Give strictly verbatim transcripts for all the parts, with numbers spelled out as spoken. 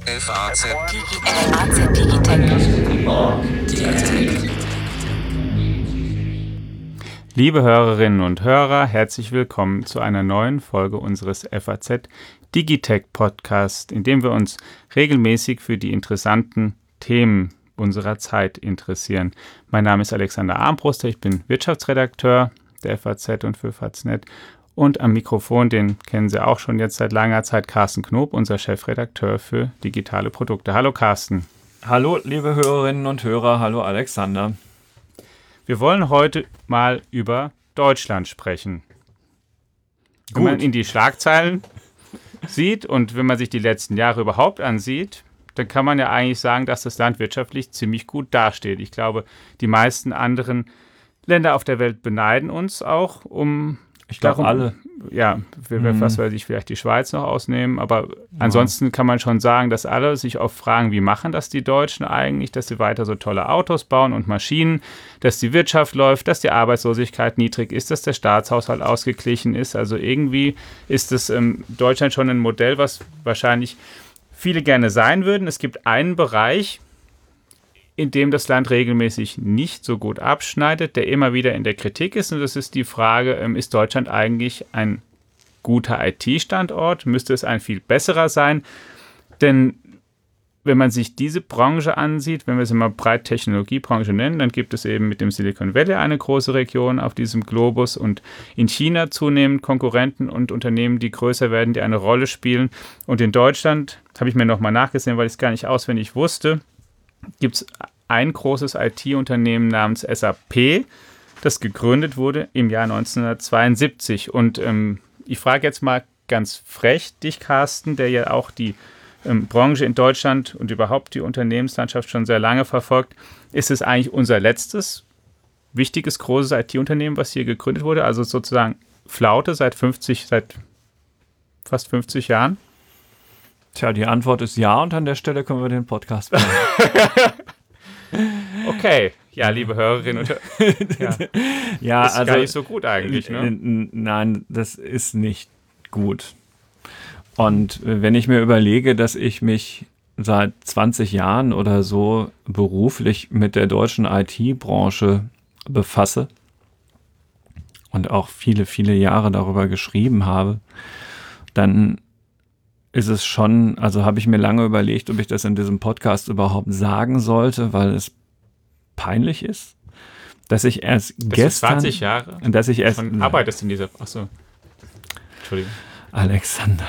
F A Z Digitech. Liebe Hörerinnen und Hörer, herzlich willkommen zu einer neuen Folge unseres F A Z Digitech Podcast, in dem wir uns regelmäßig für die interessanten Themen unserer Zeit interessieren. Mein Name ist Alexander Armbruster, ich bin Wirtschaftsredakteur der F A Z und für Faznet. Und am Mikrofon, den kennen Sie auch schon jetzt seit langer Zeit, Carsten Knob, unser Chefredakteur für digitale Produkte. Hallo Carsten. Hallo liebe Hörerinnen und Hörer, hallo Alexander. Wir wollen heute mal über Deutschland sprechen. Gut. Wenn man in die Schlagzeilen sieht und wenn man sich die letzten Jahre überhaupt ansieht, dann kann man ja eigentlich sagen, dass das Land wirtschaftlich ziemlich gut dasteht. Ich glaube, die meisten anderen Länder auf der Welt beneiden uns auch um... Ich glaube alle. Ja, mhm. was weiß ich, vielleicht die Schweiz noch ausnehmen, aber ja. Ansonsten kann man schon sagen, dass alle sich oft fragen, wie machen das die Deutschen eigentlich, dass sie weiter so tolle Autos bauen und Maschinen, dass die Wirtschaft läuft, dass die Arbeitslosigkeit niedrig ist, dass der Staatshaushalt ausgeglichen ist. Also irgendwie ist es ähm, Deutschland schon ein Modell, was wahrscheinlich viele gerne sein würden. Es gibt einen Bereich, in dem das Land regelmäßig nicht so gut abschneidet, der immer wieder in der Kritik ist. Und das ist die Frage, ähm, ist Deutschland eigentlich ein guter I T-Standort? Müsste es ein viel besserer sein? Denn wenn man sich diese Branche ansieht, wenn wir sie mal breit Technologiebranche nennen, dann gibt es eben mit dem Silicon Valley eine große Region auf diesem Globus und in China zunehmend Konkurrenten und Unternehmen, die größer werden, die eine Rolle spielen. Und in Deutschland, das habe ich mir nochmal nachgesehen, weil ich es gar nicht auswendig wusste, gibt es ein großes I T-Unternehmen namens S A P, das gegründet wurde im Jahr neunzehnhundertzweiundsiebzig. Und ähm, ich frage jetzt mal ganz frech dich, Carsten, der ja auch die ähm, Branche in Deutschland und überhaupt die Unternehmenslandschaft schon sehr lange verfolgt. Ist es eigentlich unser letztes wichtiges, großes I T-Unternehmen, was hier gegründet wurde? Also sozusagen Flaute seit fünfzig, seit fast fünfzig Jahren? Tja, die Antwort ist ja und an der Stelle können wir den Podcast machen. Okay, ja, liebe Hörerinnen und Hörer. Ja, ja ist also, gar nicht so gut eigentlich, ne? Nein, das ist nicht gut. Und wenn ich mir überlege, dass ich mich seit zwanzig Jahren oder so beruflich mit der deutschen I T-Branche befasse und auch viele, viele Jahre darüber geschrieben habe, dann ist es schon, also habe ich mir lange überlegt, ob ich das in diesem Podcast überhaupt sagen sollte, weil es peinlich ist, dass ich erst das gestern... zwanzig Jahre? Dass ich erst... Schon arbeitest in dieser... Achso. Entschuldigung. Alexander.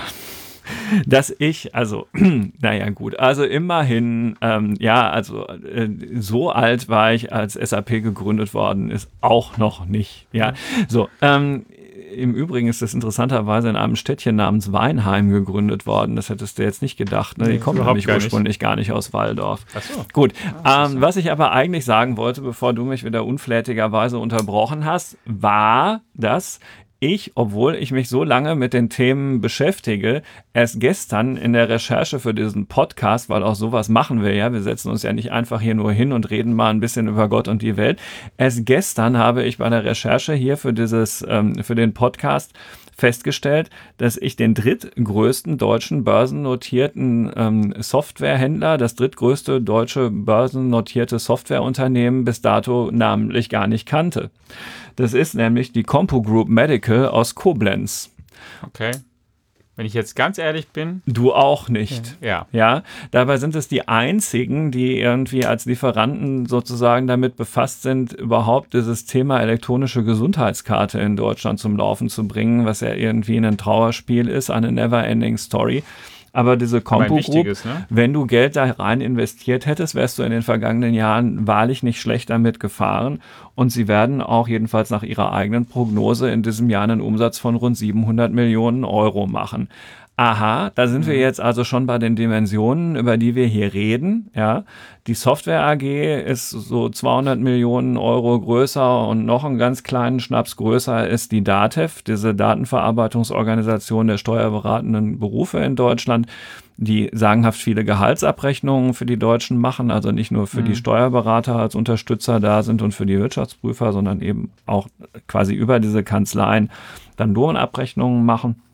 Dass ich, also, naja gut, also immerhin, ähm, ja, also äh, so alt war ich, als S A P gegründet worden ist, auch noch nicht, ja. So, ähm, im Übrigen ist das interessanterweise in einem Städtchen namens Weinheim gegründet worden. Das hättest du jetzt nicht gedacht. Ne? Die nee, kommen nämlich gar ursprünglich nicht. gar nicht aus Walldorf. Ach so. Gut, ah, ähm, was ich aber eigentlich sagen wollte, bevor du mich wieder unflätigerweise unterbrochen hast, war, dass ich, obwohl ich mich so lange mit den Themen beschäftige, erst gestern in der Recherche für diesen Podcast, weil auch sowas machen wir ja, wir setzen uns ja nicht einfach hier nur hin und reden mal ein bisschen über Gott und die Welt. Erst gestern habe ich bei der Recherche hier für dieses, ähm, für den Podcast festgestellt, dass ich den drittgrößten deutschen börsennotierten ähm, Softwarehändler, das drittgrößte deutsche börsennotierte Softwareunternehmen bis dato namentlich gar nicht kannte. Das ist nämlich die CompuGroup Medical aus Koblenz. Okay. Wenn ich jetzt ganz ehrlich bin... Du auch nicht. Ja. Ja. Dabei sind es die einzigen, die irgendwie als Lieferanten sozusagen damit befasst sind, überhaupt dieses Thema elektronische Gesundheitskarte in Deutschland zum Laufen zu bringen, was ja irgendwie ein Trauerspiel ist, eine never-ending Story. Aber diese CompuGroup, ne? Wenn du Geld da rein investiert hättest, wärst du in den vergangenen Jahren wahrlich nicht schlecht damit gefahren. Und sie werden auch jedenfalls nach ihrer eigenen Prognose in diesem Jahr einen Umsatz von rund siebenhundert Millionen Euro machen. Aha, da sind wir jetzt also schon bei den Dimensionen, über die wir hier reden. Ja, die Software A G ist so zweihundert Millionen Euro größer und noch einen ganz kleinen Schnaps größer ist die DATEV, diese Datenverarbeitungsorganisation der steuerberatenden Berufe in Deutschland, die sagenhaft viele Gehaltsabrechnungen für die Deutschen machen, also nicht nur für mhm. die Steuerberater als Unterstützer da sind und für die Wirtschaftsprüfer, sondern eben auch quasi über diese Kanzleien dann Lohnabrechnungen machen.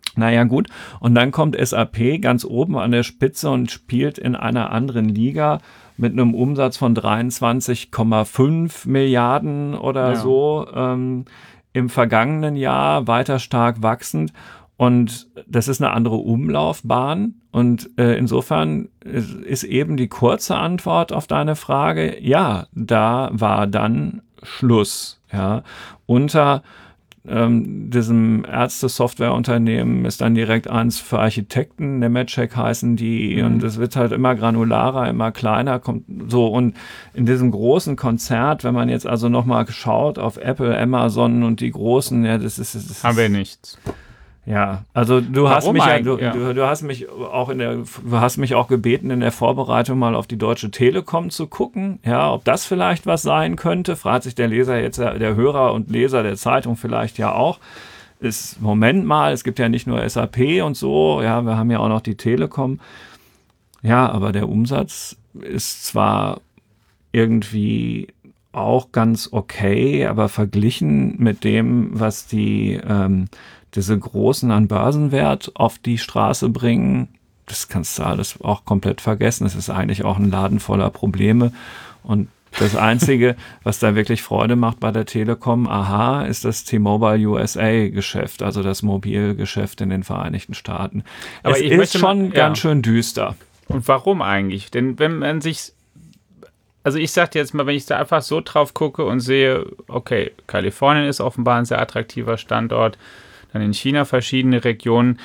Naja, gut. Und dann kommt S A P ganz oben an der Spitze und spielt in einer anderen Liga mit einem Umsatz von dreiundzwanzig Komma fünf Milliarden oder Ja. so ähm, im vergangenen Jahr, weiter stark wachsend. Und das ist eine andere Umlaufbahn. Und äh, insofern ist, ist eben die kurze Antwort auf deine Frage, ja, da war dann Schluss. Ja, unter ähm, diesem Ärzte-Softwareunternehmen ist dann direkt eins für Architekten, Nemetschek heißen die, mhm. und es wird halt immer granularer, immer kleiner, kommt so. Und in diesem großen Konzert, wenn man jetzt also nochmal schaut auf Apple, Amazon und die großen, ja, das ist, das ist haben wir nichts. Ja, also du Warum hast mich ja, du, ja. Du, du hast mich auch in der, du hast mich auch gebeten, in der Vorbereitung mal auf die Deutsche Telekom zu gucken, ja, ob das vielleicht was sein könnte. Fragt sich der Leser jetzt, der Hörer und Leser der Zeitung vielleicht ja auch. Ist, Moment mal, es gibt ja nicht nur S A P und so, ja, wir haben ja auch noch die Telekom. Ja, aber der Umsatz ist zwar irgendwie auch ganz okay, aber verglichen mit dem, was die ähm, diese Großen an Börsenwert auf die Straße bringen, das kannst du alles auch komplett vergessen. Es ist eigentlich auch ein Laden voller Probleme. Und das Einzige, was da wirklich Freude macht bei der Telekom, aha, ist das T-Mobile U S A-Geschäft, also das Mobilgeschäft in den Vereinigten Staaten. Aber es ich ist schon mal, ja. ganz schön düster. Und warum eigentlich? Denn wenn man sich, also ich sage jetzt mal, wenn ich da einfach so drauf gucke und sehe, okay, Kalifornien ist offenbar ein sehr attraktiver Standort, dann in China verschiedene Regionen.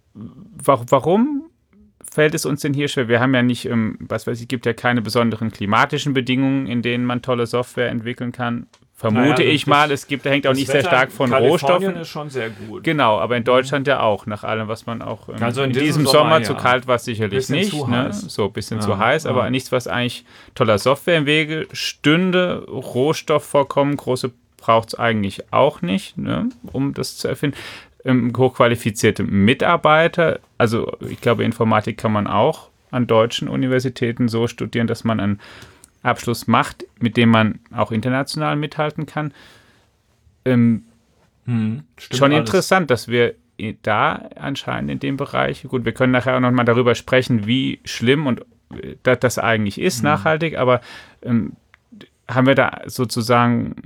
Warum fällt es uns denn hier schwer? Wir haben ja nicht, was weiß ich, gibt ja keine besonderen klimatischen Bedingungen, in denen man tolle Software entwickeln kann. Vermute naja, ich mal, es gibt, da hängt auch nicht Wetter sehr stark von Rohstoffen. Kalifornien ist schon sehr gut. Genau, aber in Deutschland ja auch, nach allem, was man auch ähm, also in, in diesem Sommer, Sommer ja. zu kalt war es sicherlich nicht. Zu ne? heiß. So ein bisschen ja. zu heiß, aber ja. nichts, was eigentlich toller Software im Wege stünde. Rohstoffvorkommen, große braucht es eigentlich auch nicht, ne, um das zu erfinden. Ähm, hochqualifizierte Mitarbeiter, also ich glaube, Informatik kann man auch an deutschen Universitäten so studieren, dass man einen Abschluss macht, mit dem man auch international mithalten kann. Ähm, hm, schon alles. Interessant, dass wir da anscheinend in dem Bereich, gut, wir können nachher auch noch mal darüber sprechen, wie schlimm und das, das eigentlich ist, hm. nachhaltig, aber ähm, haben wir da sozusagen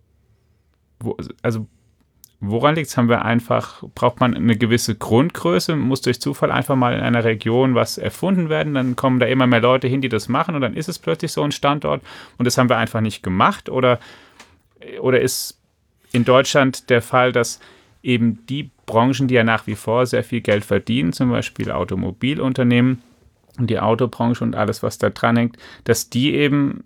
Wo, also woran liegt es? Haben wir einfach, braucht man eine gewisse Grundgröße, muss durch Zufall einfach mal in einer Region was erfunden werden, dann kommen da immer mehr Leute hin, die das machen und dann ist es plötzlich so ein Standort und das haben wir einfach nicht gemacht oder, oder ist in Deutschland der Fall, dass eben die Branchen, die ja nach wie vor sehr viel Geld verdienen, zum Beispiel Automobilunternehmen und die Autobranche und alles, was da dran hängt, dass die eben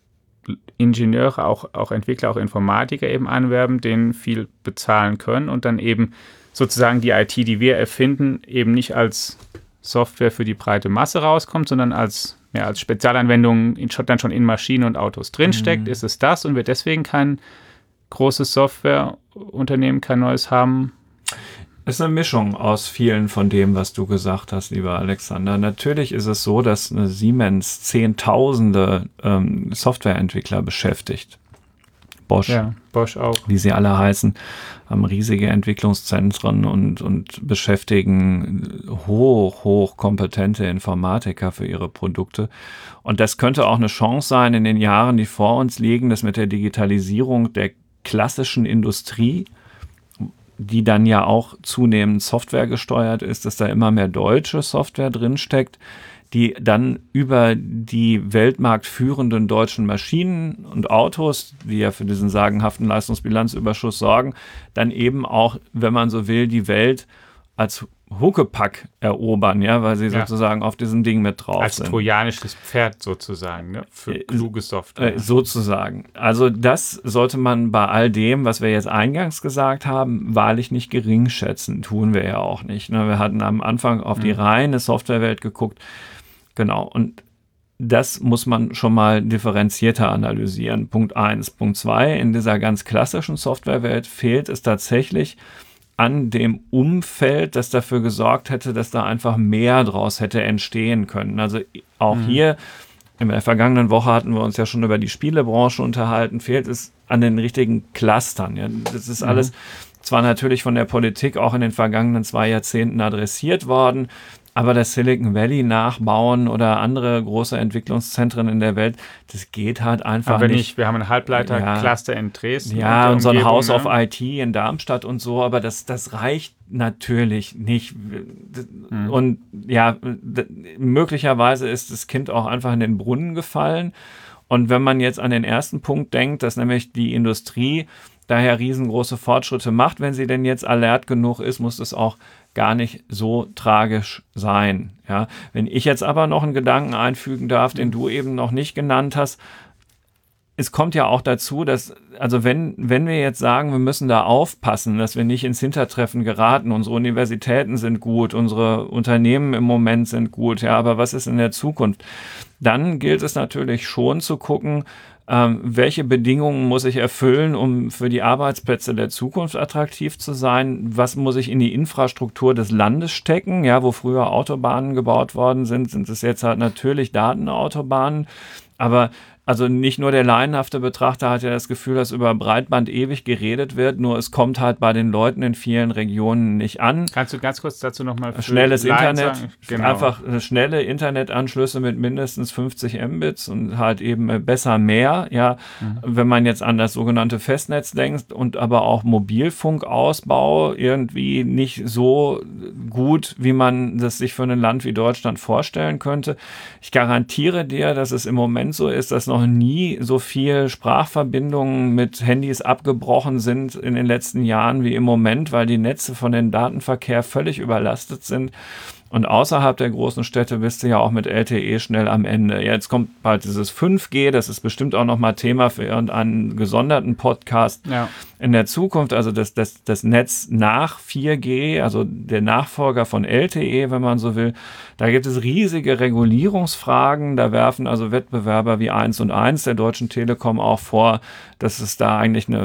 Ingenieure, auch, auch Entwickler, auch Informatiker eben anwerben, denen viel bezahlen können und dann eben sozusagen die I T, die wir erfinden, eben nicht als Software für die breite Masse rauskommt, sondern als, ja, als Spezialanwendung in, dann schon in Maschinen und Autos drinsteckt. Mhm. Ist es das und wir deswegen kein großes Softwareunternehmen, kein neues haben? Es ist eine Mischung aus vielen von dem, was du gesagt hast, lieber Alexander. Natürlich ist es so, dass eine Siemens Zehntausende ähm, Softwareentwickler beschäftigt. Bosch, ja, Bosch auch. Wie sie alle heißen, haben riesige Entwicklungszentren und, und beschäftigen hoch, hoch kompetente Informatiker für ihre Produkte. Und das könnte auch eine Chance sein in den Jahren, die vor uns liegen, dass mit der Digitalisierung der klassischen Industrie, die dann ja auch zunehmend Software gesteuert ist, dass da immer mehr deutsche Software drinsteckt, die dann über die weltmarktführenden deutschen Maschinen und Autos, die ja für diesen sagenhaften Leistungsbilanzüberschuss sorgen, dann eben auch, wenn man so will, die Welt als Huckepack erobern, ja, weil sie ja. sozusagen auf diesem Ding mit drauf als sind. Als trojanisches Pferd sozusagen, ne? Für äh, kluge Software. Äh, sozusagen. Also das sollte man bei all dem, was wir jetzt eingangs gesagt haben, wahrlich nicht gering schätzen. Tun wir ja auch nicht. Ne? Wir hatten am Anfang auf mhm. die reine Softwarewelt geguckt. Genau. Und das muss man schon mal differenzierter analysieren. Punkt eins. Punkt zwei. In dieser ganz klassischen Softwarewelt fehlt es tatsächlich an dem Umfeld, das dafür gesorgt hätte, dass da einfach mehr draus hätte entstehen können. Also auch mhm. hier, in der vergangenen Woche hatten wir uns ja schon über die Spielebranche unterhalten, fehlt es an den richtigen Clustern. Ja. Das ist alles, zwar natürlich von der Politik auch in den vergangenen zwei Jahrzehnten adressiert worden, aber das Silicon Valley nachbauen oder andere große Entwicklungszentren in der Welt, das geht halt einfach aber nicht. nicht. Wir haben ein Halbleiter-Cluster ja. in Dresden. Ja, und, und so ein House ne? of I T in Darmstadt und so, aber das, das reicht natürlich nicht. Mhm. Und ja, möglicherweise ist das Kind auch einfach in den Brunnen gefallen. Und wenn man jetzt an den ersten Punkt denkt, dass nämlich die Industrie daher riesengroße Fortschritte macht, wenn sie denn jetzt alert genug ist, muss es auch gar nicht so tragisch sein. Ja, wenn ich jetzt aber noch einen Gedanken einfügen darf, den du eben noch nicht genannt hast, es kommt ja auch dazu, dass, also wenn, wenn wir jetzt sagen, wir müssen da aufpassen, dass wir nicht ins Hintertreffen geraten, unsere Universitäten sind gut, unsere Unternehmen im Moment sind gut, ja, aber was ist in der Zukunft? Dann gilt es natürlich schon zu gucken, ähm, welche Bedingungen muss ich erfüllen, um für die Arbeitsplätze der Zukunft attraktiv zu sein? Was muss ich in die Infrastruktur des Landes stecken? Ja, wo früher Autobahnen gebaut worden sind, sind es jetzt halt natürlich Datenautobahnen, aber also nicht nur der laienhafte Betrachter hat ja das Gefühl, dass über Breitband ewig geredet wird, nur es kommt halt bei den Leuten in vielen Regionen nicht an. Kannst du ganz kurz dazu nochmal schnelles Internet, sagen? Genau. Einfach schnelle Internetanschlüsse mit mindestens fünfzig Mbits und halt eben besser mehr, ja, mhm. wenn man jetzt an das sogenannte Festnetz denkt und aber auch Mobilfunkausbau irgendwie nicht so gut, wie man das sich für ein Land wie Deutschland vorstellen könnte. Ich garantiere dir, dass es im Moment so ist, dass noch nie so viel Sprachverbindungen mit Handys abgebrochen sind in den letzten Jahren wie im Moment, weil die Netze von dem Datenverkehr völlig überlastet sind. Und außerhalb der großen Städte bist du ja auch mit L T E schnell am Ende. Jetzt kommt bald dieses fünf G, das ist bestimmt auch nochmal Thema für irgendeinen gesonderten Podcast ja. in der Zukunft. Also das, das, das Netz nach vier G, also der Nachfolger von L T E, wenn man so will. Da gibt es riesige Regulierungsfragen. Da werfen also Wettbewerber wie eins und eins der Deutschen Telekom auch vor, dass es da eigentlich eine,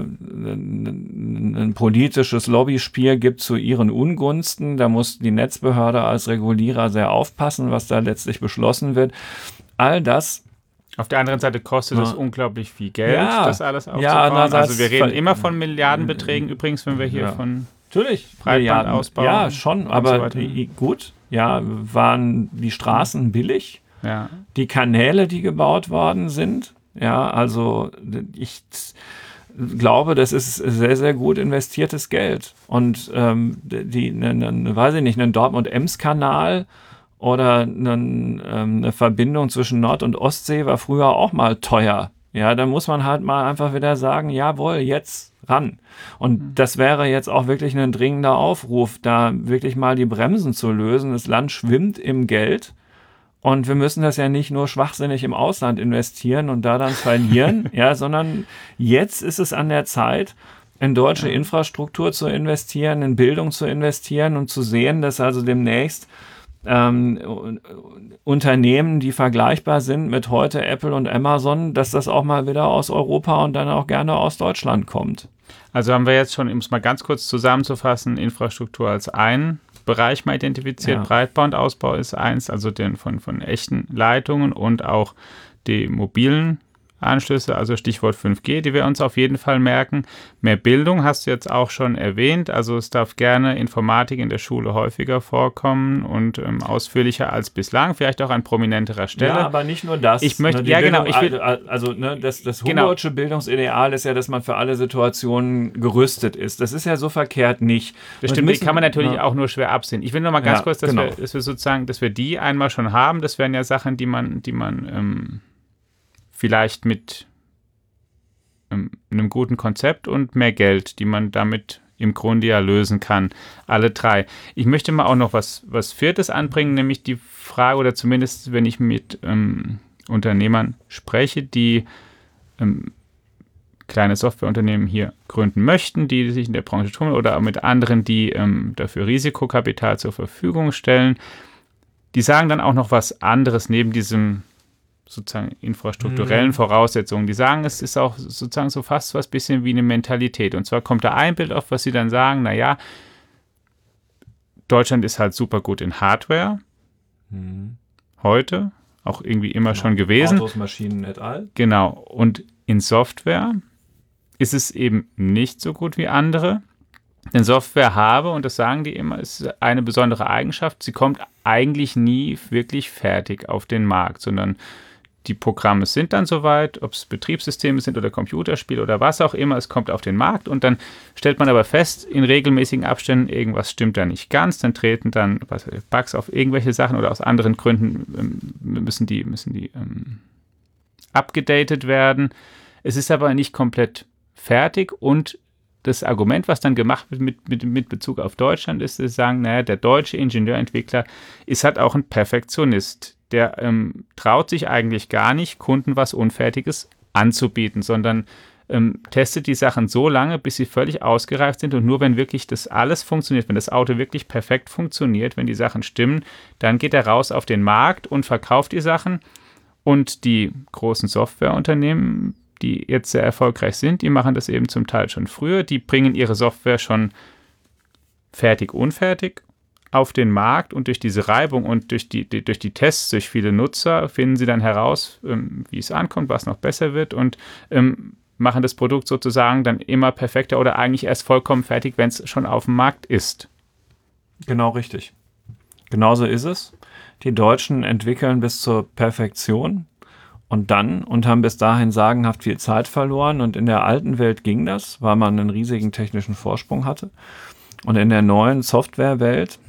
eine, ein politisches Lobbyspiel gibt zu ihren Ungunsten. Da muss die Netzbehörde als Regulierer sehr aufpassen, was da letztlich beschlossen wird. All das. Auf der anderen Seite kostet es ja. unglaublich viel Geld, ja. das alles aufzubauen. Ja, also wir reden immer von Milliardenbeträgen, übrigens, wenn wir hier ja. von Natürlich. Breitband ausbauen. Ja, schon, aber so gut. Ja, waren die Straßen billig? Ja. Die Kanäle, die gebaut worden sind? Ja, also ich glaube, das ist sehr, sehr gut investiertes Geld. Und ähm, die, ne, ne, weiß ich nicht, einen Dortmund-Ems-Kanal oder ne, ähm, eine Verbindung zwischen Nord- und Ostsee war früher auch mal teuer. Ja, da muss man halt mal einfach wieder sagen, jawohl, jetzt ran. Und das wäre jetzt auch wirklich ein dringender Aufruf, da wirklich mal die Bremsen zu lösen. Das Land schwimmt im Geld. Und wir müssen das ja nicht nur schwachsinnig im Ausland investieren und da dann verlieren, ja, sondern jetzt ist es an der Zeit, in deutsche Infrastruktur zu investieren, in Bildung zu investieren und zu sehen, dass also demnächst ähm, Unternehmen, die vergleichbar sind mit heute Apple und Amazon, dass das auch mal wieder aus Europa und dann auch gerne aus Deutschland kommt. Also haben wir jetzt schon, um es mal ganz kurz zusammenzufassen, Infrastruktur als ein Bereich mal identifiziert. Ja. Breitbandausbau ist eins, also den von, von echten Leitungen und auch die mobilen Anschlüsse, also Stichwort fünf G, die wir uns auf jeden Fall merken. Mehr Bildung hast du jetzt auch schon erwähnt, also es darf gerne Informatik in der Schule häufiger vorkommen und ähm, ausführlicher als bislang, vielleicht auch an prominenterer Stelle. Ja, aber nicht nur das. Ich möchte, ne, ja Bildung, genau. Ich will, also ne, das, das Humboldtsche genau. Bildungsideal ist ja, dass man für alle Situationen gerüstet ist. Das ist ja so verkehrt nicht. Das stimmt, die kann man natürlich ja. auch nur schwer absehen. Ich will nur mal ganz ja, kurz, dass, genau. wir, dass wir sozusagen, dass wir die einmal schon haben. Das wären ja Sachen, die man, die man ähm, vielleicht mit ähm, einem guten Konzept und mehr Geld, die man damit im Grunde ja lösen kann. Alle drei. Ich möchte mal auch noch was, was Viertes anbringen, nämlich die Frage, oder zumindest, wenn ich mit ähm, Unternehmern spreche, die ähm, kleine Softwareunternehmen hier gründen möchten, die sich in der Branche tun, oder mit anderen, die ähm, dafür Risikokapital zur Verfügung stellen. Die sagen dann auch noch was anderes neben diesem sozusagen infrastrukturellen mhm. Voraussetzungen. Die sagen, es ist auch sozusagen so fast was bisschen wie eine Mentalität. Und zwar kommt da ein Bild auf, was sie dann sagen, naja, Deutschland ist halt super gut in Hardware. Mhm. Heute, auch irgendwie immer genau. schon gewesen. Autos, Maschinen et al. Genau. Und in Software ist es eben nicht so gut wie andere. Denn Software habe, und das sagen die immer, ist eine besondere Eigenschaft, sie kommt eigentlich nie wirklich fertig auf den Markt, sondern die Programme sind dann soweit, ob es Betriebssysteme sind oder Computerspiele oder was auch immer, es kommt auf den Markt und dann stellt man aber fest, in regelmäßigen Abständen, irgendwas stimmt da nicht ganz, dann treten dann was, Bugs auf irgendwelche Sachen oder aus anderen Gründen ähm, müssen die, müssen die ähm, abgedatet werden. Es ist aber nicht komplett fertig und das Argument, was dann gemacht wird mit, mit, mit Bezug auf Deutschland, ist, dass sie sagen, naja, der deutsche Ingenieurentwickler ist halt auch ein Perfektionist. Der ähm, traut sich eigentlich gar nicht, Kunden was Unfertiges anzubieten, sondern ähm, testet die Sachen so lange, bis sie völlig ausgereift sind und nur wenn wirklich das alles funktioniert, wenn das Auto wirklich perfekt funktioniert, wenn die Sachen stimmen, dann geht er raus auf den Markt und verkauft die Sachen und die großen Softwareunternehmen, die jetzt sehr erfolgreich sind, die machen das eben zum Teil schon früher. Die bringen ihre Software schon fertig, unfertig auf den Markt und durch diese Reibung und durch die, die, durch die Tests durch viele Nutzer finden sie dann heraus, ähm, wie es ankommt, was noch besser wird und ähm, machen das Produkt sozusagen dann immer perfekter oder eigentlich erst vollkommen fertig, wenn es schon auf dem Markt ist. Genau richtig. Genauso ist es. Die Deutschen entwickeln bis zur Perfektion. Und dann, und haben bis dahin sagenhaft viel Zeit verloren. Und in der alten Welt ging das, weil man einen riesigen technischen Vorsprung hatte. Und in der neuen Softwarewelt,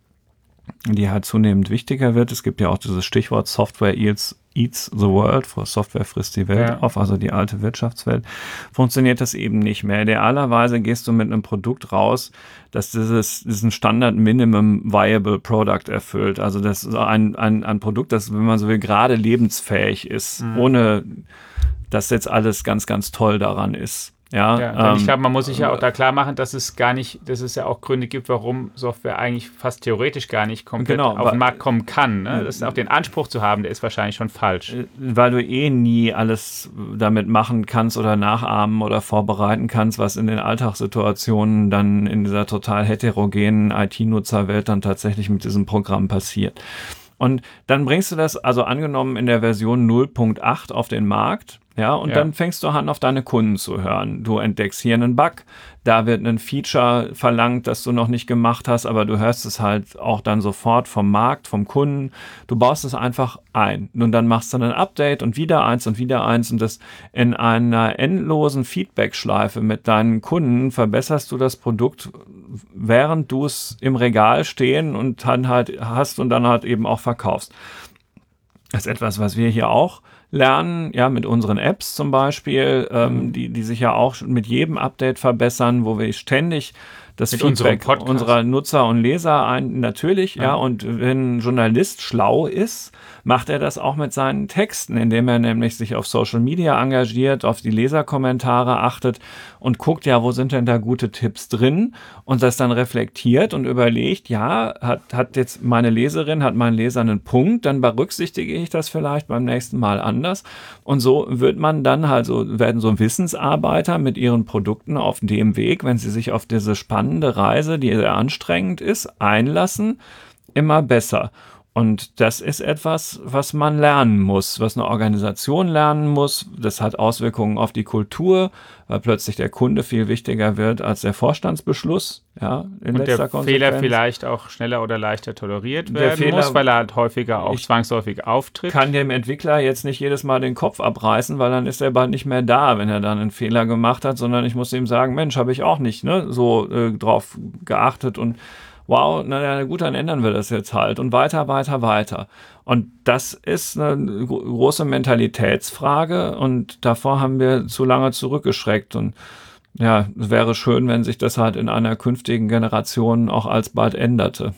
die halt zunehmend wichtiger wird, es gibt ja auch dieses Stichwort Software eats, eats the world, Software frisst die Welt ja. auf, also die alte Wirtschaftswelt, funktioniert das eben nicht mehr. Idealerweise gehst du mit einem Produkt raus, das dieses, diesen Standard Minimum Viable Product erfüllt. Also das ist ein, ein, ein Produkt, das, wenn man so will, gerade lebensfähig ist, mhm. ohne dass jetzt alles ganz, ganz toll daran ist. Ja, ja, ähm, ich glaube, man muss sich ja auch da klar machen, dass es gar nicht, dass es ja auch Gründe gibt, warum Software eigentlich fast theoretisch gar nicht komplett genau, auf den Markt kommen kann. Ne? Das ist auch den Anspruch zu haben, der ist wahrscheinlich schon falsch. Weil du eh nie alles damit machen kannst oder nachahmen oder vorbereiten kannst, was in den Alltagssituationen dann in dieser total heterogenen I T-Nutzerwelt dann tatsächlich mit diesem Programm passiert. Und dann bringst du das, also angenommen in der Version null Punkt acht auf den Markt, ja, und ja. dann fängst du an, auf deine Kunden zu hören. Du entdeckst hier einen Bug, da wird ein Feature verlangt, das du noch nicht gemacht hast, aber du hörst es halt auch dann sofort vom Markt, vom Kunden. Du baust es einfach ein. Und dann machst du ein Update und wieder eins und wieder eins und das in einer endlosen Feedback-Schleife mit deinen Kunden verbesserst du das Produkt, während du es im Regal stehen und dann halt hast und dann halt eben auch verkaufst. Das ist etwas, was wir hier auch lernen, ja, mit unseren Apps zum Beispiel, ähm, die, die sich ja auch mit jedem Update verbessern, wo wir ständig das mit Feedback unserer Nutzer und Leser ein, natürlich, ja. ja, und wenn ein Journalist schlau ist, macht er das auch mit seinen Texten, indem er nämlich sich auf Social Media engagiert, auf die Leserkommentare achtet und guckt, ja, wo sind denn da gute Tipps drin und das dann reflektiert und überlegt, ja, hat, hat jetzt meine Leserin, hat mein Leser einen Punkt, dann berücksichtige ich das vielleicht beim nächsten Mal anders und so wird man dann halt so, werden so Wissensarbeiter mit ihren Produkten auf dem Weg, wenn sie sich auf diese spannende Reise, die sehr anstrengend ist, einlassen, immer besser. Und das ist etwas, was man lernen muss, was eine Organisation lernen muss. Das hat Auswirkungen auf die Kultur, weil plötzlich der Kunde viel wichtiger wird als der Vorstandsbeschluss. Ja, in und letzter der Fehler vielleicht auch schneller oder leichter toleriert werden Fehler, muss, weil er halt häufiger auch zwangsläufig auftritt. Kann dem Entwickler jetzt nicht jedes Mal den Kopf abreißen, weil dann ist er bald nicht mehr da, wenn er dann einen Fehler gemacht hat, sondern ich muss ihm sagen, Mensch, habe ich auch nicht ne, so äh, drauf geachtet und wow, na, na gut, dann ändern wir das jetzt halt und weiter, weiter, weiter. Und das ist eine große Mentalitätsfrage und davor haben wir zu lange zurückgeschreckt und ja, es wäre schön, wenn sich das halt in einer künftigen Generation auch alsbald änderte.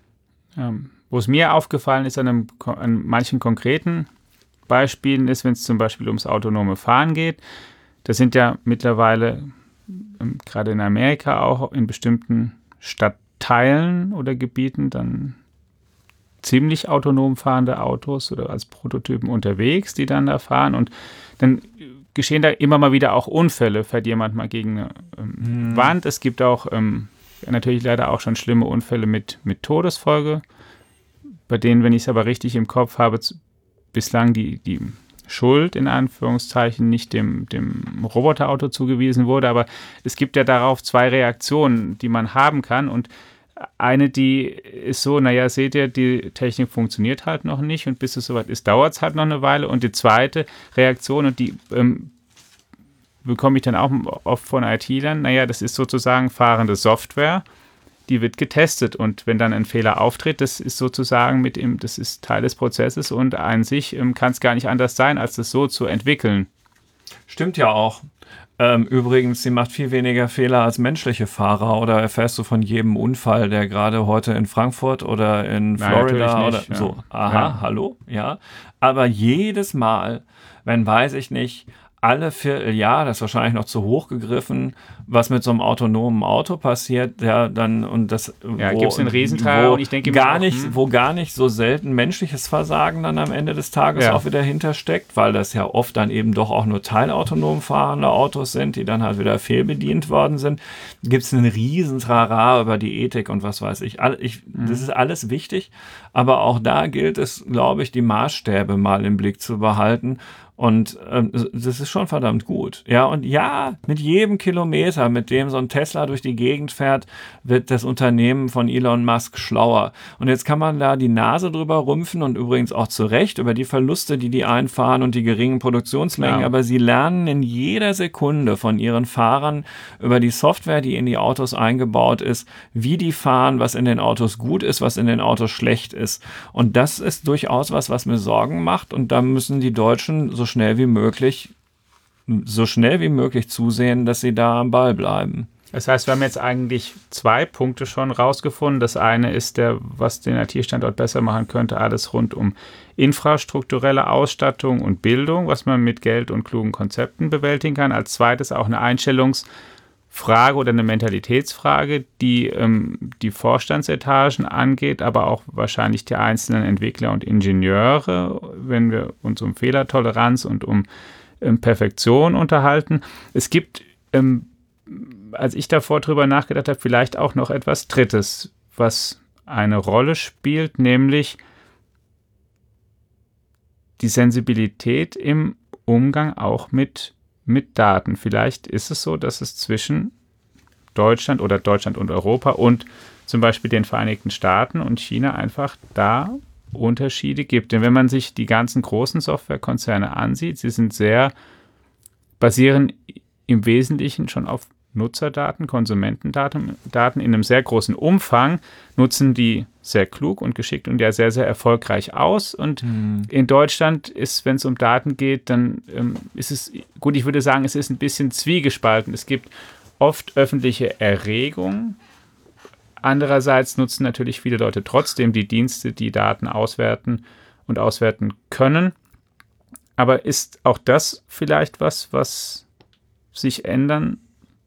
Ja, wo es mir aufgefallen ist an, einem, an manchen konkreten Beispielen ist, wenn es zum Beispiel ums autonome Fahren geht, das sind ja mittlerweile ähm, gerade in Amerika auch in bestimmten Stadtteilen Teilen oder Gebieten dann ziemlich autonom fahrende Autos oder als Prototypen unterwegs, die dann da fahren und dann geschehen da immer mal wieder auch Unfälle, fährt jemand mal gegen eine ähm, hm. Wand. Es gibt auch ähm, natürlich leider auch schon schlimme Unfälle mit, mit Todesfolge, bei denen, wenn ich es aber richtig im Kopf habe, z- bislang die, die Schuld in Anführungszeichen nicht dem, dem Roboterauto zugewiesen wurde, aber es gibt ja darauf zwei Reaktionen, die man haben kann und eine, die ist so, naja, seht ihr, die Technik funktioniert halt noch nicht und bis es soweit ist, dauert es halt noch eine Weile und die zweite Reaktion und die ähm, bekomme ich dann auch oft von I T-Lern, naja, das ist sozusagen fahrende Software, die wird getestet und wenn dann ein Fehler auftritt, das ist sozusagen mit ihm, das ist Teil des Prozesses und an sich ähm, kann es gar nicht anders sein, als das so zu entwickeln. Stimmt ja auch. Ähm, übrigens, sie macht viel weniger Fehler als menschliche Fahrer oder erfährst du von jedem Unfall, der gerade heute in Frankfurt oder in Florida Nein, oder nicht, ja. so, aha, ja. hallo, ja. Aber jedes Mal, wenn, weiß ich nicht, alle Vierteljahr, das ist wahrscheinlich noch zu hoch gegriffen, was mit so einem autonomen Auto passiert, ja, dann und das ja, wo, gibt es einen Riesentrag und ich denke gar auch, nicht, hm. wo gar nicht so selten menschliches Versagen dann am Ende des Tages ja. auch wieder hintersteckt, weil das ja oft dann eben doch auch nur teilautonom fahrende Autos sind, die dann halt wieder fehlbedient worden sind, gibt es einen Riesentrara über die Ethik und was weiß ich. ich mhm. Das ist alles wichtig, aber auch da gilt es, glaube ich, die Maßstäbe mal im Blick zu behalten. Und ähm, das ist schon verdammt gut. Ja, und ja, mit jedem Kilometer, mit dem so ein Tesla durch die Gegend fährt, wird das Unternehmen von Elon Musk schlauer. Und jetzt kann man da die Nase drüber rümpfen und übrigens auch zu Recht über die Verluste, die die einfahren und die geringen Produktionsmengen. Ja. Aber sie lernen in jeder Sekunde von ihren Fahrern über die Software, die in die Autos eingebaut ist, wie die fahren, was in den Autos gut ist, was in den Autos schlecht ist. Und das ist durchaus was, was mir Sorgen macht. Und da müssen die Deutschen so schnell wie möglich, so schnell wie möglich zusehen, dass sie da am Ball bleiben. Das heißt, wir haben jetzt eigentlich zwei Punkte schon rausgefunden. Das eine ist, der, was den I T-Standort besser machen könnte, alles rund um infrastrukturelle Ausstattung und Bildung, was man mit Geld und klugen Konzepten bewältigen kann. Als zweites auch eine Einstellungsfrage oder eine Mentalitätsfrage, die ähm, die Vorstandsetagen angeht, aber auch wahrscheinlich die einzelnen Entwickler und Ingenieure, wenn wir uns um Fehlertoleranz und um ähm, Perfektion unterhalten. Es gibt, ähm, als ich davor drüber nachgedacht habe, vielleicht auch noch etwas Drittes, was eine Rolle spielt, nämlich die Sensibilität im Umgang auch mit mit Daten. Vielleicht ist es so, dass es zwischen Deutschland oder Deutschland und Europa und zum Beispiel den Vereinigten Staaten und China einfach da Unterschiede gibt. Denn wenn man sich die ganzen großen Softwarekonzerne ansieht, sie sind sehr, basieren im Wesentlichen schon auf Nutzerdaten, Konsumentendaten Daten in einem sehr großen Umfang, nutzen die sehr klug und geschickt und ja sehr, sehr erfolgreich aus. Und mhm. in Deutschland ist, wenn es um Daten geht, dann ähm, ist es, gut, ich würde sagen, es ist ein bisschen zwiegespalten. Es gibt oft öffentliche Erregung. Andererseits nutzen natürlich viele Leute trotzdem die Dienste, die Daten auswerten und auswerten können. Aber ist auch das vielleicht was, was sich ändern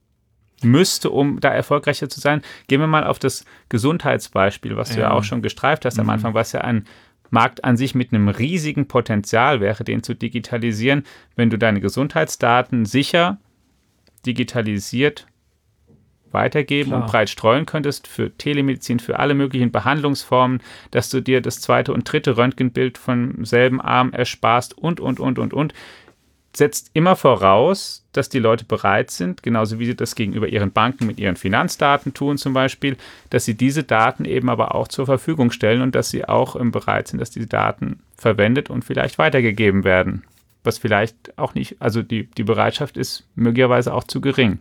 müsste, um da erfolgreicher zu sein? Gehen wir mal auf das Gesundheitsbeispiel, was du ja, ja auch schon gestreift hast mhm. am Anfang, was ja ein Markt an sich mit einem riesigen Potenzial wäre, den zu digitalisieren, wenn du deine Gesundheitsdaten sicher digitalisiert weitergeben Klar. und breit streuen könntest für Telemedizin, für alle möglichen Behandlungsformen, dass du dir das zweite und dritte Röntgenbild vom selben Arm ersparst und, und, und, und, und. Setzt immer voraus, dass die Leute bereit sind, genauso wie sie das gegenüber ihren Banken mit ihren Finanzdaten tun zum Beispiel, dass sie diese Daten eben aber auch zur Verfügung stellen und dass sie auch ähm, bereit sind, dass diese Daten verwendet und vielleicht weitergegeben werden. Was vielleicht auch nicht, also die, die Bereitschaft ist möglicherweise auch zu gering.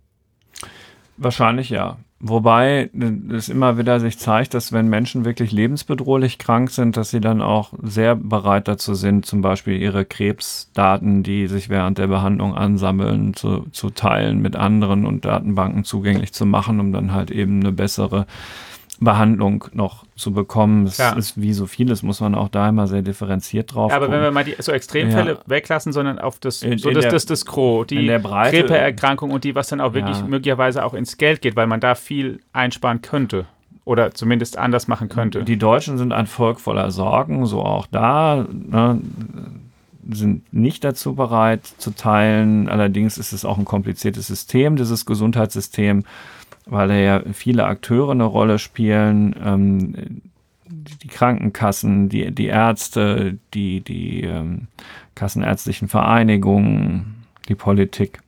Wahrscheinlich ja. Wobei es immer wieder sich zeigt, dass wenn Menschen wirklich lebensbedrohlich krank sind, dass sie dann auch sehr bereit dazu sind, zum Beispiel ihre Krebsdaten, die sich während der Behandlung ansammeln, zu, zu teilen mit anderen und Datenbanken zugänglich zu machen, um dann halt eben eine bessere Behandlung noch zu bekommen. Das ja. ist wie so vieles, muss man auch da immer sehr differenziert drauf ja, aber gucken. wenn wir mal die so Extremfälle ja. weglassen, sondern auf das, in, so in das, der, das, das Gros, die Krebserkrankung und die, was dann auch wirklich ja. möglicherweise auch ins Geld geht, weil man da viel einsparen könnte oder zumindest anders machen könnte. Die Deutschen sind ein Volk voller Sorgen, so auch da, ne, sind nicht dazu bereit zu teilen. Allerdings ist es auch ein kompliziertes System, dieses Gesundheitssystem, weil da ja viele Akteure eine Rolle spielen. Ähm, die Krankenkassen, die, die Ärzte, die, die ähm, kassenärztlichen Vereinigungen, die Politik,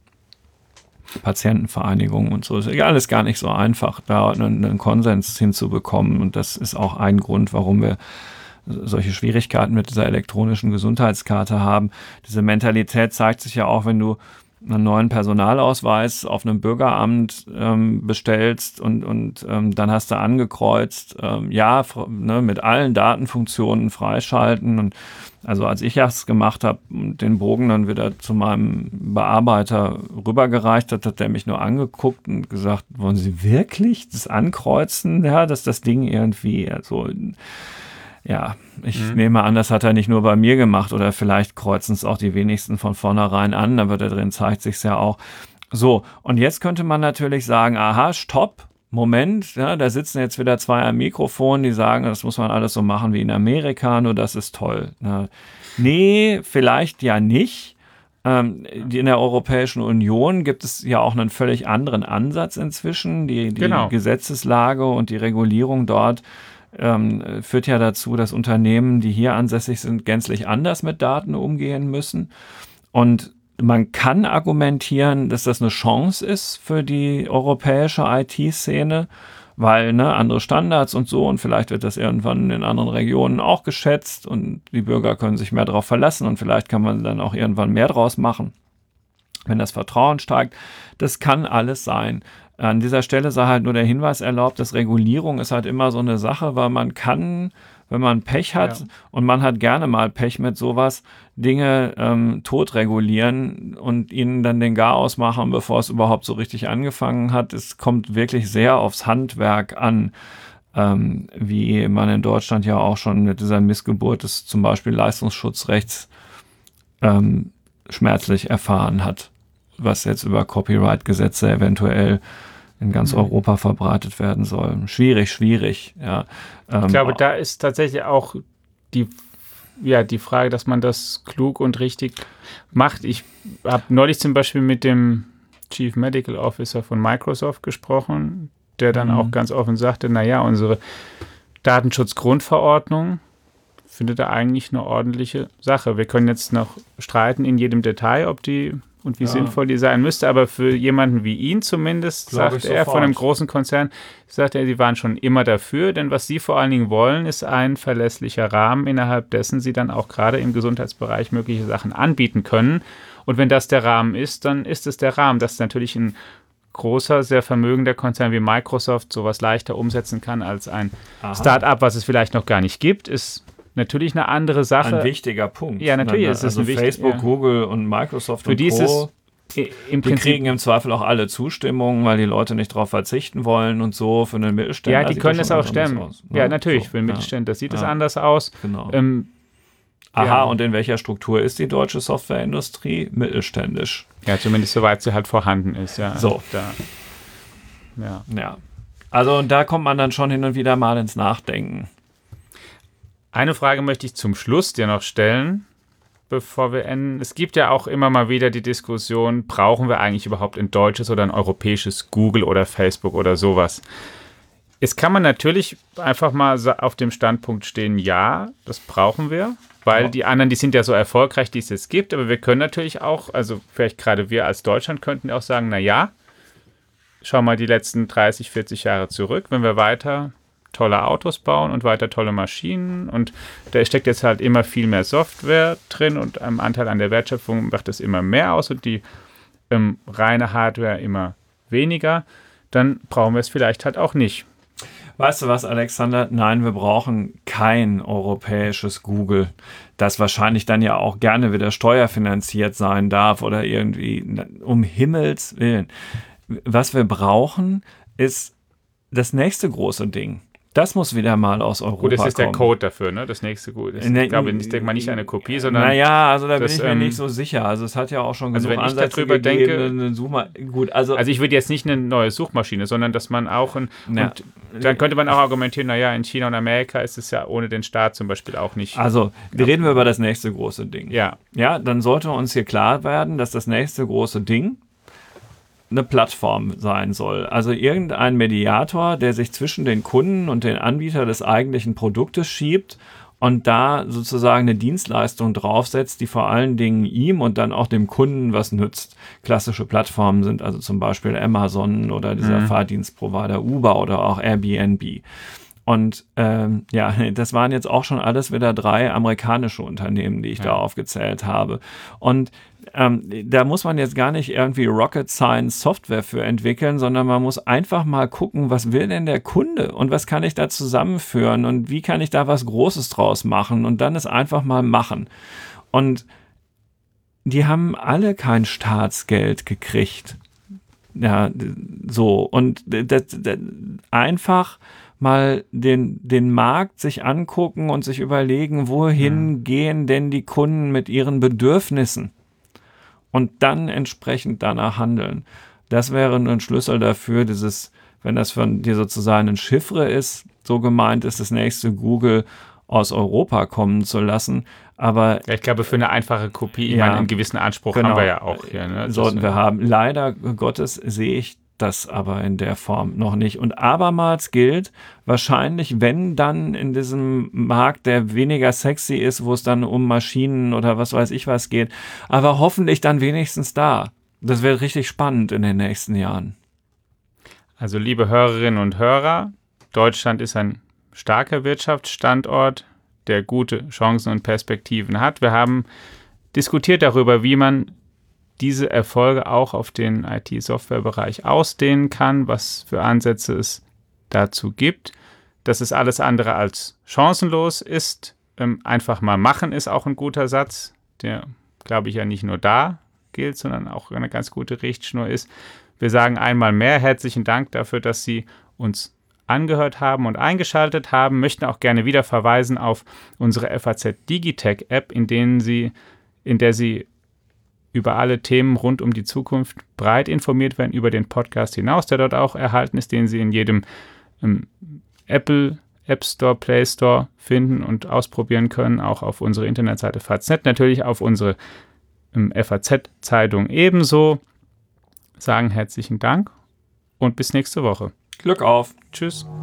Patientenvereinigungen und so. Das ist ja alles gar nicht so einfach, da einen, einen Konsens hinzubekommen. Und das ist auch ein Grund, warum wir solche Schwierigkeiten mit dieser elektronischen Gesundheitskarte haben. Diese Mentalität zeigt sich ja auch, wenn du einen neuen Personalausweis auf einem Bürgeramt ähm, bestellst und, und ähm, dann hast du angekreuzt, ähm, ja, ne, mit allen Datenfunktionen freischalten. Und also als ich das gemacht habe und den Bogen dann wieder zu meinem Bearbeiter rübergereicht hat, hat der mich nur angeguckt und gesagt, wollen Sie wirklich das ankreuzen? Ja, dass das Ding irgendwie so... Ja, ich mhm. nehme an, das hat er nicht nur bei mir gemacht oder vielleicht kreuzen es auch die wenigsten von vornherein an, aber da drin zeigt sich es ja auch. So, und jetzt könnte man natürlich sagen, aha, stopp, Moment, ja, da sitzen jetzt wieder zwei am Mikrofon, die sagen, das muss man alles so machen wie in Amerika, nur das ist toll. Na, nee, vielleicht ja nicht. Ähm, in der Europäischen Union gibt es ja auch einen völlig anderen Ansatz inzwischen. Die, die genau. Gesetzeslage und die Regulierung dort Ähm, führt ja dazu, dass Unternehmen, die hier ansässig sind, gänzlich anders mit Daten umgehen müssen. Und man kann argumentieren, dass das eine Chance ist für die europäische I T-Szene, weil ne, andere Standards und so und vielleicht wird das irgendwann in anderen Regionen auch geschätzt und die Bürger können sich mehr darauf verlassen und vielleicht kann man dann auch irgendwann mehr draus machen, wenn das Vertrauen steigt. Das kann alles sein. An dieser Stelle sei halt nur der Hinweis erlaubt, dass Regulierung ist halt immer so eine Sache, weil man kann, wenn man Pech hat, ja. und man hat gerne mal Pech mit sowas, Dinge ähm, totregulieren und ihnen dann den Garaus machen, bevor es überhaupt so richtig angefangen hat. Es kommt wirklich sehr aufs Handwerk an, ähm, wie man in Deutschland ja auch schon mit dieser Missgeburt des zum Beispiel Leistungsschutzrechts ähm, schmerzlich erfahren hat, was jetzt über Copyright-Gesetze eventuell in ganz mhm. Europa verbreitet werden soll. Schwierig, schwierig. Ja. Ähm, ich glaube, da ist tatsächlich auch die, ja, die Frage, dass man das klug und richtig macht. Ich habe neulich zum Beispiel mit dem Chief Medical Officer von Microsoft gesprochen, der dann mhm. auch ganz offen sagte, naja, unsere Datenschutzgrundverordnung findet er eigentlich eine ordentliche Sache. Wir können jetzt noch streiten in jedem Detail, ob die und wie ja. sinnvoll die sein müsste, aber für jemanden wie ihn zumindest, Glaube sagt er von einem großen Konzern, sagt er, sie waren schon immer dafür, denn was sie vor allen Dingen wollen, ist ein verlässlicher Rahmen, innerhalb dessen sie dann auch gerade im Gesundheitsbereich mögliche Sachen anbieten können. Und wenn das der Rahmen ist, dann ist es der Rahmen, dass natürlich ein großer, sehr vermögender Konzern wie Microsoft sowas leichter umsetzen kann als ein Aha. Start-up, was es vielleicht noch gar nicht gibt, ist natürlich eine andere Sache. Ein wichtiger Punkt. Ja, natürlich ist es also ein wichtig, Facebook, ja. Google und Microsoft für und dieses, Co. Im die kriegen im Zweifel auch alle Zustimmung, weil die Leute nicht darauf verzichten wollen und so für einen Mittelständler. Ja, die können es auch stemmen. Aus, ne? Ja, natürlich, so, für den ja. Mittelständler sieht es ja. anders aus. Genau. Ähm, Aha, ja. und in welcher Struktur ist die deutsche Softwareindustrie? Mittelständisch. Ja, zumindest soweit sie halt vorhanden ist. Ja. So. Da, ja. ja. Also da kommt man dann schon hin und wieder mal ins Nachdenken. Eine Frage möchte ich zum Schluss dir noch stellen, bevor wir enden. Es gibt ja auch immer mal wieder die Diskussion, brauchen wir eigentlich überhaupt ein deutsches oder ein europäisches Google oder Facebook oder sowas? Jetzt kann man natürlich einfach mal auf dem Standpunkt stehen, ja, das brauchen wir, weil ja. die anderen, die sind ja so erfolgreich, die es jetzt gibt, aber wir können natürlich auch, also vielleicht gerade wir als Deutschland könnten auch sagen, na ja, schau mal die letzten dreißig, vierzig Jahre zurück, wenn wir weiter tolle Autos bauen und weiter tolle Maschinen und da steckt jetzt halt immer viel mehr Software drin und ein Anteil an der Wertschöpfung macht es immer mehr aus und die ähm, reine Hardware immer weniger, dann brauchen wir es vielleicht halt auch nicht. Weißt du was, Alexander? Nein, wir brauchen kein europäisches Google, das wahrscheinlich dann ja auch gerne wieder steuerfinanziert sein darf oder irgendwie um Himmels Willen. Was wir brauchen, ist das nächste große Ding. Das muss wieder mal aus Europa kommen. Gut, das ist kommen. der Code dafür, ne? Das nächste Gut. Ich ne, glaube, ich denke mal nicht eine Kopie, sondern... Naja, also da das, bin ich mir ähm, nicht so sicher. Also es hat ja auch schon also genug wenn ich Ansätze darüber gegeben, denke, Suchma- gut, also, also ich würde jetzt nicht eine neue Suchmaschine, sondern dass man auch... Ein, ja. und dann könnte man auch argumentieren, naja, in China und Amerika ist es ja ohne den Staat zum Beispiel auch nicht... Also, wir reden wir über das nächste große Ding. Ja. Ja, dann sollte uns hier klar werden, dass das nächste große Ding eine Plattform sein soll. Also irgendein Mediator, der sich zwischen den Kunden und den Anbieter des eigentlichen Produktes schiebt und da sozusagen eine Dienstleistung draufsetzt, die vor allen Dingen ihm und dann auch dem Kunden was nützt. Klassische Plattformen sind also zum Beispiel Amazon oder dieser mhm. Fahrdienstprovider Uber oder auch Airbnb. Und ähm, ja, das waren jetzt auch schon alles wieder drei amerikanische Unternehmen, die ich ja. da aufgezählt habe. Und ähm, da muss man jetzt gar nicht irgendwie Rocket Science Software für entwickeln, sondern man muss einfach mal gucken, was will denn der Kunde und was kann ich da zusammenführen und wie kann ich da was Großes draus machen und dann es einfach mal machen. Und die haben alle kein Staatsgeld gekriegt. Ja, so. Und das, das einfach mal den, den Markt sich angucken und sich überlegen, wohin mhm. gehen denn die Kunden mit ihren Bedürfnissen und dann entsprechend danach handeln. Das wäre ein Schlüssel dafür, dieses, wenn das von dir sozusagen ein Chiffre ist, so gemeint ist, das nächste Google aus Europa kommen zu lassen. Aber ja, ich glaube, für eine einfache Kopie, ich ja, meine, einen gewissen Anspruch genau, haben wir ja auch hier. Ne? Sollten wir haben. Leider Gottes sehe ich das aber in der Form noch nicht. Und abermals gilt, wahrscheinlich, wenn dann in diesem Markt, der weniger sexy ist, wo es dann um Maschinen oder was weiß ich was geht, aber hoffentlich dann wenigstens da. Das wird richtig spannend in den nächsten Jahren. Also liebe Hörerinnen und Hörer, Deutschland ist ein starker Wirtschaftsstandort, der gute Chancen und Perspektiven hat. Wir haben diskutiert darüber, wie man diese Erfolge auch auf den I T-Software-Bereich ausdehnen kann, was für Ansätze es dazu gibt. Dass es alles andere als chancenlos ist. Ähm, einfach mal machen ist auch ein guter Satz, der, glaube ich, ja nicht nur da gilt, sondern auch eine ganz gute Richtschnur ist. Wir sagen einmal mehr herzlichen Dank dafür, dass Sie uns angehört haben und eingeschaltet haben, möchten auch gerne wieder verweisen auf unsere F A Z Digitech-App, in denen Sie, in der Sie über alle Themen rund um die Zukunft breit informiert werden, über den Podcast hinaus, der dort auch erhalten ist, den Sie in jedem ähm, Apple App Store, Play Store finden und ausprobieren können, auch auf unsere Internetseite F A Z, natürlich auf unsere ähm, F A Z-Zeitung ebenso. Sagen herzlichen Dank und bis nächste Woche. Glück auf. Tschüss.